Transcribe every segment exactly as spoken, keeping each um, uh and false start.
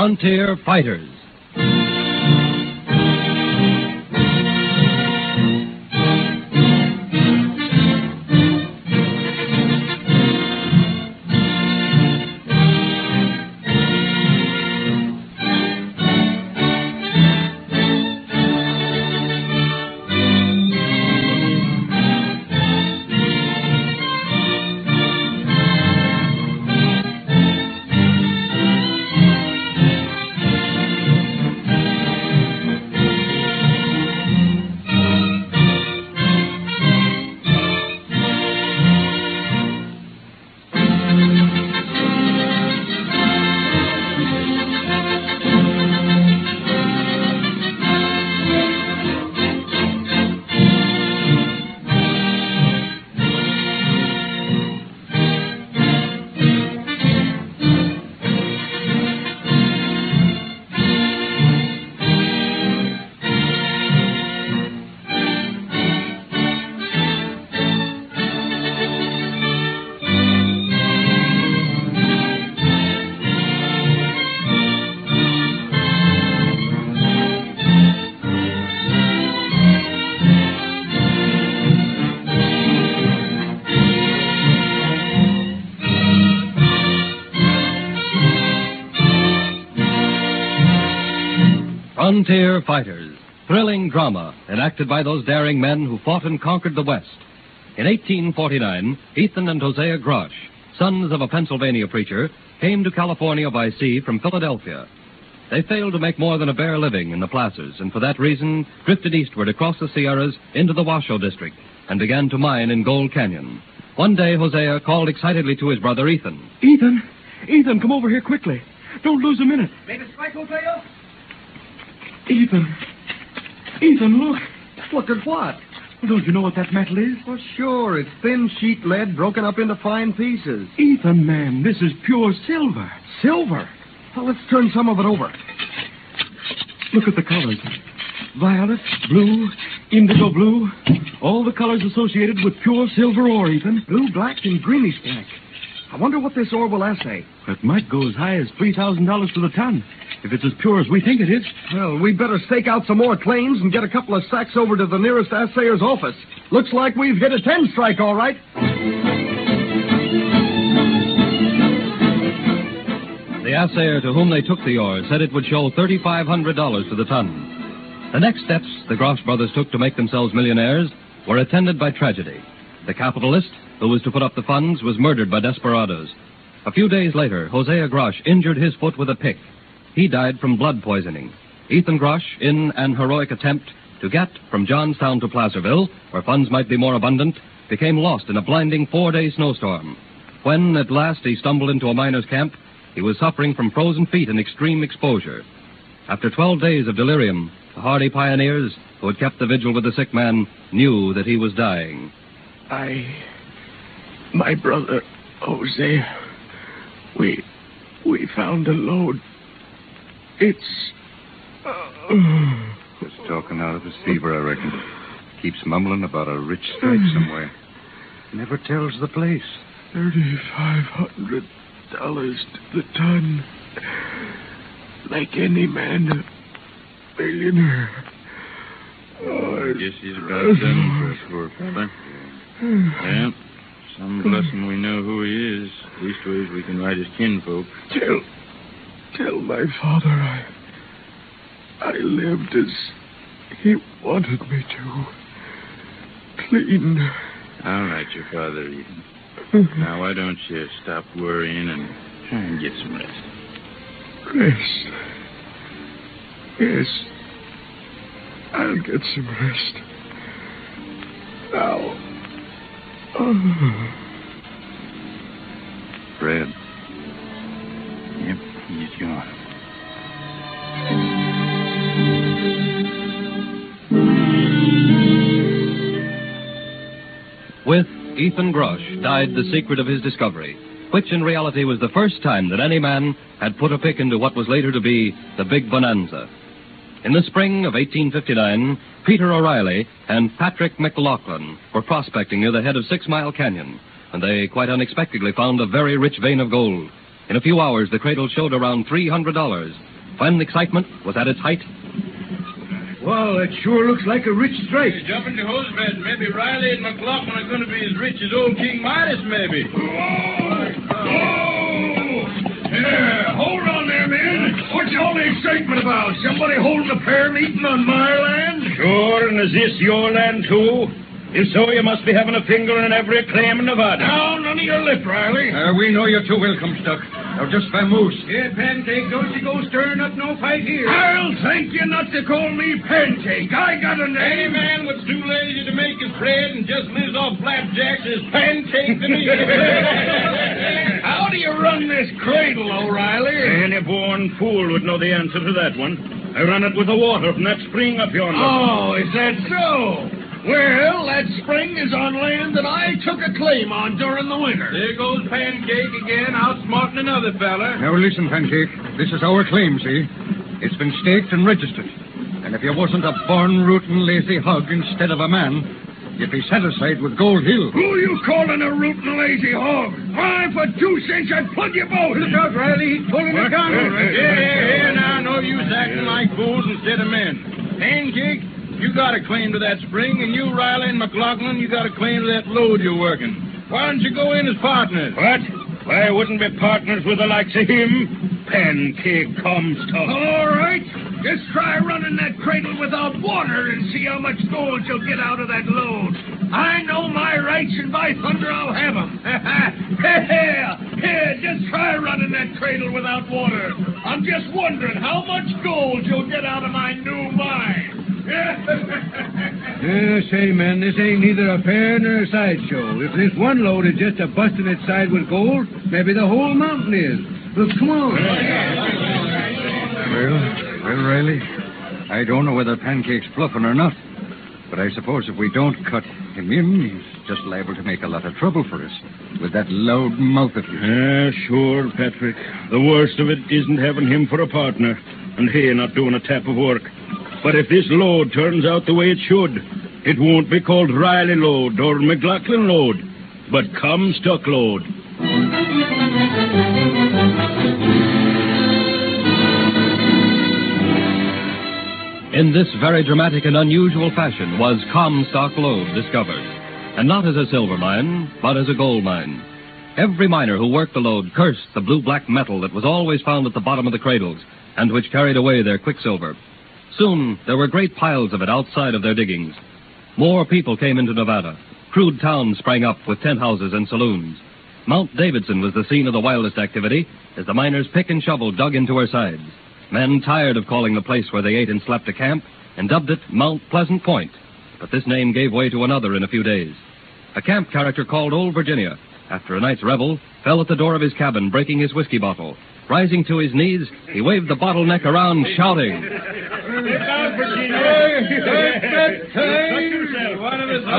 Frontier Fighters. Frontier Fighters, thrilling drama enacted by those daring men who fought and conquered the West. In eighteen forty-nine, Ethan and Hosea Grosh, sons of a Pennsylvania preacher, came to California by sea from Philadelphia. They failed to make more than a bare living in the plazas, and for that reason drifted eastward across the Sierras into the Washoe district and began to mine in Gold Canyon. One day, Hosea called excitedly to his brother Ethan. Ethan! Ethan, come over here quickly. Don't lose a minute. Made a strike, Hosea? Ethan. Ethan, look. Look at what? Don't you know what that metal is? Well, sure. It's thin sheet lead broken up into fine pieces. Ethan, man, this is pure silver. Silver? Well, let's turn some of it over. Look at the colors. Violet, blue, indigo blue. All the colors associated with pure silver ore, Ethan. Blue, black, and greenish black. I wonder what this ore will assay. It might go as high as three thousand dollars to the ton, if it's as pure as we think it is. Well, we'd better stake out some more claims and get a couple of sacks over to the nearest assayer's office. Looks like we've hit a ten strike, all right. The assayer to whom they took the ore said it would show three thousand five hundred dollars to the ton. The next steps the Grosh brothers took to make themselves millionaires were attended by tragedy. The capitalist, who was to put up the funds, was murdered by desperados. A few days later, Hosea Grosh injured his foot with a pick. He died from blood poisoning. Ethan Grosh, in an heroic attempt to get from Johnstown to Placerville, where funds might be more abundant, became lost in a blinding four-day snowstorm. When, at last, he stumbled into a miner's camp, he was suffering from frozen feet and extreme exposure. After twelve days of delirium, the hardy pioneers who had kept the vigil with the sick man knew that he was dying. I... My brother, Hosea, we... we found a load. It's... Uh, Just talking out of his fever, I reckon. Keeps mumbling about a rich strike somewhere. Never tells the place. Thirty-five hundred dollars to the ton. Like any man, a millionaire. Oh, I guess he's about done for us, poor fella. Well, some blessing we know who he is. Leastways, we can write his kinfolk. Tell, tell my father I, I lived as he wanted me to. Clean. I'll write your father, Ethan. Now, why don't you stop worrying and try and get some rest? Rest? Yes. I'll get some rest. Now. Oh. Fred. Yep, he's gone. With Ethan Grosh died the secret of his discovery, which in reality was the first time that any man had put a pick into what was later to be the Big Bonanza. In the spring of eighteen fifty-nine, Peter O'Reilly and Patrick McLaughlin were prospecting near the head of Six Mile Canyon, and they quite unexpectedly found a very rich vein of gold. In a few hours, the cradle showed around three hundred dollars, when excitement was at its height. Well, it sure looks like a rich strike. You jump into hose bed. Maybe Riley and McLaughlin are going to be as rich as old King Midas, maybe. Yeah, hold on there, men. What's all the excitement about? Somebody holding a prayer meeting on my land? Sure, and is this your land, too? If so, you must be having a finger in every claim in Nevada. Now, none of your lip, Riley. Uh, we know you're too welcome, Stuck. Now, just vamoose. Yeah, Pancake, don't you go stirring up no fight here. I'll thank you not to call me Pancake. I got a Any name. man that's too lazy to make his bread and just lives off flapjacks is Pancake to me. How do you run this cradle, O'Reilly? Any born fool would know the answer to that one. I run it with the water from that spring up yonder. Oh, is that so? Well, that spring is on land that I took a claim on during the winter. There goes Pancake again, outsmarting another fella. Now, listen, Pancake. This is our claim, see? It's been staked and registered. And if you wasn't a born-rootin' lazy hog instead of a man, you'd be satisfied with Gold Hill. Who you calling a rootin' lazy hog? Why, for two cents, I'd plug you both. Look out, Riley. He's pulling a gun. Yeah, yeah, now, no use acting like fools instead of men. Pancake, you got a claim to that spring, and you, Riley and McLaughlin, you got a claim to that load you're working. Why don't you go in as partners? What? Why, I wouldn't be partners with the likes of him. Pancake Comstock. All right. Just try running that cradle without water and see how much gold you'll get out of that load. I know my rights, and by thunder, I'll have them. Yeah, yeah, just try running that cradle without water. I'm just wondering how much gold you'll get out of my new mine. Yeah, say, man, this ain't neither a fair nor a sideshow. If this one load is just a busting its side with gold, maybe the whole mountain is. Look, come on. Well, well, Riley, I don't know whether Pancake's bluffing or not. But I suppose if we don't cut him in, he's just liable to make a lot of trouble for us with that loud mouth of his. Ah, sure, Patrick. The worst of it isn't having him for a partner, and he not doing a tap of work. But if this load turns out the way it should, it won't be called Riley load or McLaughlin load, but Comstock load. In this very dramatic and unusual fashion was Comstock Lode discovered, and not as a silver mine, but as a gold mine. Every miner who worked the lode cursed the blue-black metal that was always found at the bottom of the cradles, and which carried away their quicksilver. Soon, there were great piles of it outside of their diggings. More people came into Nevada. Crude towns sprang up with tent houses and saloons. Mount Davidson was the scene of the wildest activity as the miners pick and shovel dug into her sides. Men tired of calling the place where they ate and slept a camp and dubbed it Mount Pleasant Point. But this name gave way to another in a few days. A camp character called Old Virginia, after a night's revel, fell at the door of his cabin, breaking his whiskey bottle. Rising to his knees, he waved the bottleneck around, shouting, Look out, Virginia. One of us.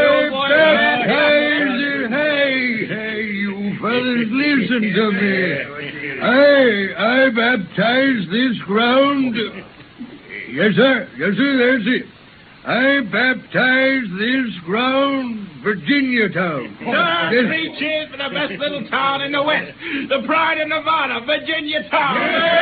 Hey, hey, you fellas, listen to me. I, I baptize this ground. Yes, sir. Yes, sir, that's it. I baptize this ground Virginia Town. Ah, Yes. three cheers for the best little town in the West. The pride of Nevada, Virginia Town.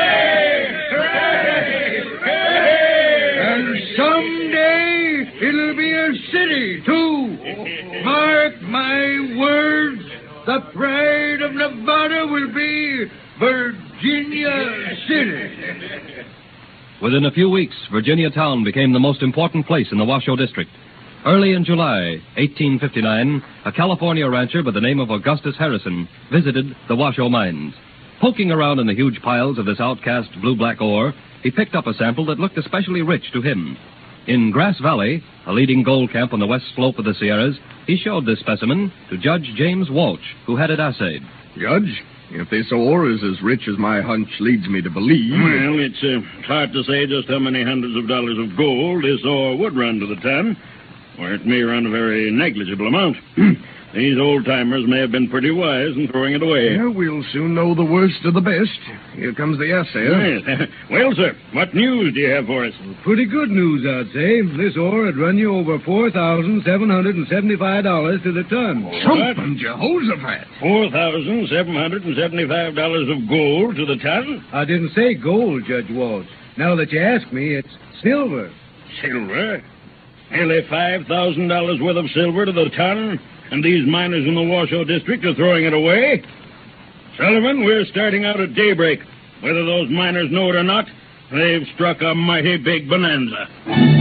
Hooray! Hooray! And someday it'll be a city, too. Mark my words, the pride of Nevada will be Virginia City. Within a few weeks, Virginia Town became the most important place in the Washoe District. Early in July, eighteen fifty-nine, a California rancher by the name of Augustus Harrison visited the Washoe mines. Poking around in the huge piles of this outcast blue-black ore, he picked up a sample that looked especially rich to him. In Grass Valley, a leading gold camp on the west slope of the Sierras, he showed this specimen to Judge James Walsh, who had it assayed. Judge, if this ore is as rich as my hunch leads me to believe... Well, it's uh, hard to say just how many hundreds of dollars of gold this ore would run to the ton, or it may run a very negligible amount. These old-timers may have been pretty wise in throwing it away. Yeah, we'll soon know the worst of the best. Here comes the assayer. Yes. Well, sir, what news do you have for us? Pretty good news, I'd say. This ore would run you over four thousand seven hundred seventy-five dollars to the ton. Something, Jehoshaphat. four thousand seven hundred seventy-five dollars of gold to the ton? I didn't say gold, Judge Walsh. Now that you ask me, it's silver. Silver? Nearly five thousand dollars worth of silver to the ton? And these miners in the Washoe district are throwing it away? Sullivan, we're starting out at daybreak. Whether those miners know it or not, they've struck a mighty big bonanza.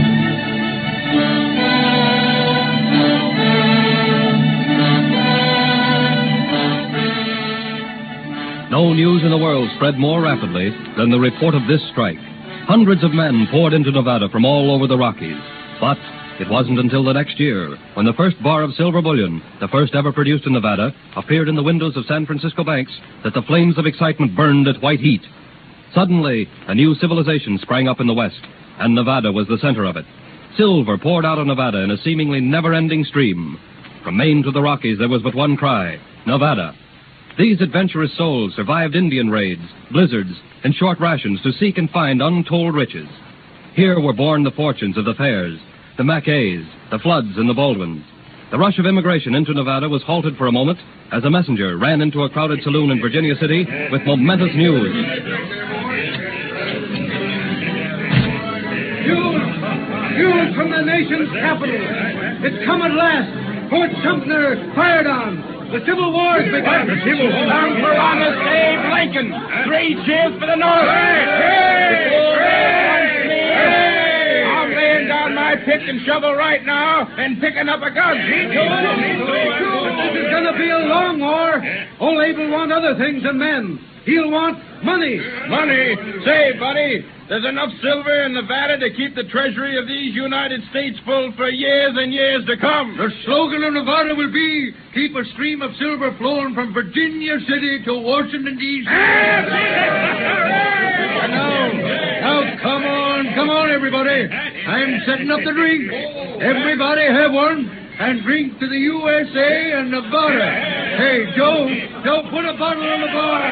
No news in the world spread more rapidly than the report of this strike. Hundreds of men poured into Nevada from all over the Rockies. But it wasn't until the next year, when the first bar of silver bullion, the first ever produced in Nevada, appeared in the windows of San Francisco banks, that the flames of excitement burned at white heat. Suddenly, a new civilization sprang up in the West, and Nevada was the center of it. Silver poured out of Nevada in a seemingly never-ending stream. From Maine to the Rockies, there was but one cry: Nevada. These adventurous souls survived Indian raids, blizzards, and short rations to seek and find untold riches. Here were born the fortunes of the Fairs, the Mackays, the Floods, and the Baldwins. The rush of immigration into Nevada was halted for a moment as a messenger ran into a crowded saloon in Virginia City with momentous news. News! News from the nation's capital! It's come at last! Fort Sumter fired on! The Civil War has begun! The Civil War! Down for honest Abe Lincoln! Three cheers for the North! Hey! Hey! Hey! I'm laying down my pick and shovel right now and picking up a gun. This is going to be a long war. Old Abe will want other things than men. He'll want money. Money? Say, buddy, there's enough silver in Nevada to keep the treasury of these United States full for years and years to come. The slogan of Nevada will be, keep a stream of silver flowing from Virginia City to Washington, D C Now, now, come on, come on, everybody. I'm setting up the drink. Everybody have one, and drink to the U S A and Nevada. Hey, Joe, Joe, put a bottle on the bar.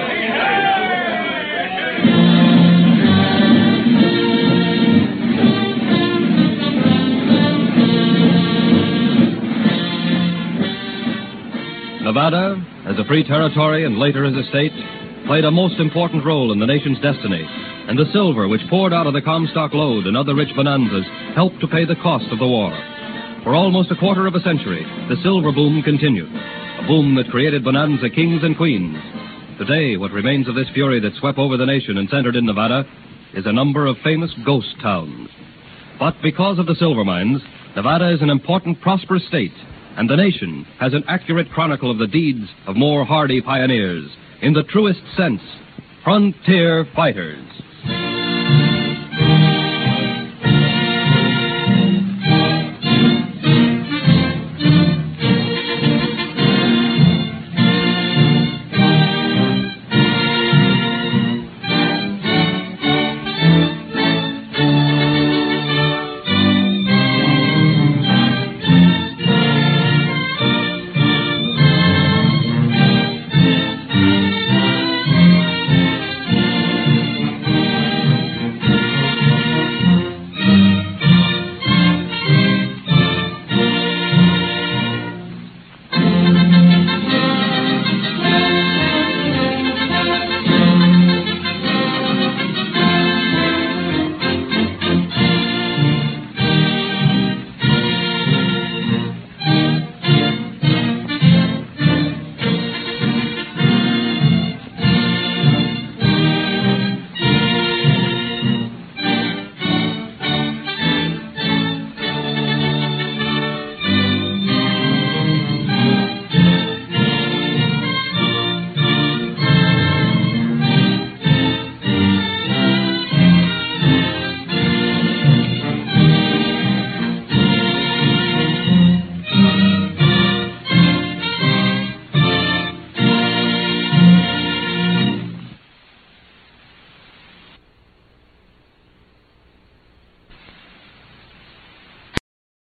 Nevada, as a free territory and later as a state, played a most important role in the nation's destiny, and the silver which poured out of the Comstock lode and other rich bonanzas helped to pay the cost of the war. For almost a quarter of a century, the silver boom continued, a boom that created bonanza kings and queens. Today, what remains of this fury that swept over the nation and centered in Nevada is a number of famous ghost towns. But because of the silver mines, Nevada is an important, prosperous state, and the nation has an accurate chronicle of the deeds of more hardy pioneers, in the truest sense, frontier fighters.